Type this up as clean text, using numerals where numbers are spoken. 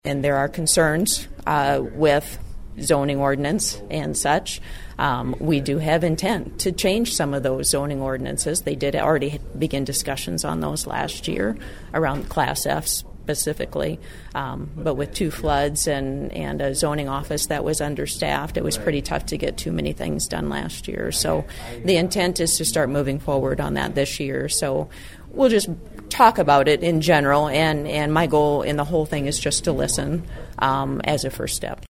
And there are concerns with zoning ordinance and such. We do have intent to change some of those zoning ordinances. They did already begin discussions on those last year around Class F specifically. But with 2 floods and a zoning office that was understaffed, it was pretty tough to get too many things done last year. So the intent is to start moving forward on that this year. So we'll just talk about it in general, and my goal in the whole thing is just to listen as a first step.